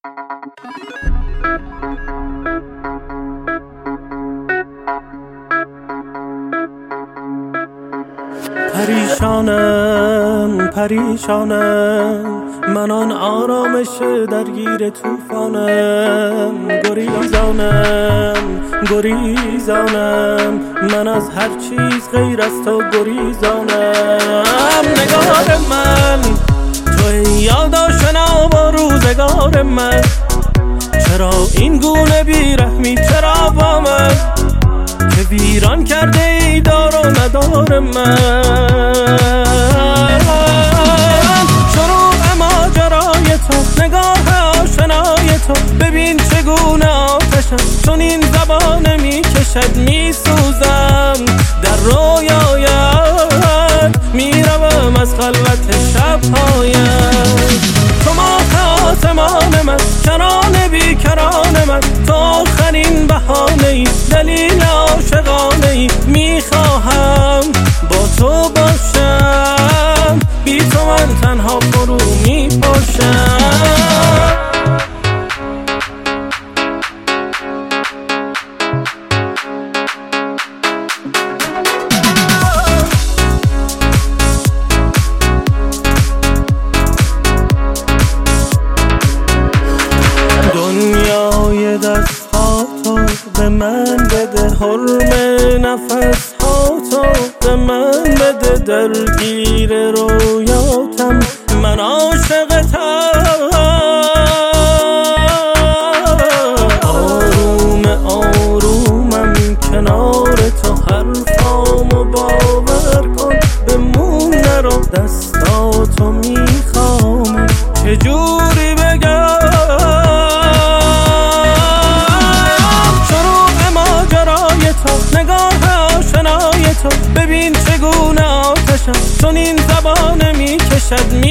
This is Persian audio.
پریشانم من آن آرامش درگیر طوفانم، گریزانم من از هر چیز غیر از تو گریزانم. نگار من توی یاد آشنا با روزگار من، چرا این گونه بیرحمی چرا با من که ویران کرده ای دار و ندار من. شروع ماجرای تو، نگاه آشنای تو، ببین چگونه آتشم چون این زبانه میکشد، میسوزم در رویایت، میروم از خلوت شبهایت. تو ماه آسمان من، کران بیکران من، تو آخرین بهانه ای، دلیل عاشقانه ای، میخواهم با تو باشم، بی تو من تنها فرو میپاشم. دنیای دستاتو به من بده، حرم نفساتو به من بده، درگیر رویاتم من عاشقتم. آرومم کنار تو، حرفامو باور کن بمون نرو، دستاتو میخوام چجوری بگم. نگاه آشنای تو، ببین چگونه آتشم چون این زبانه میکشد،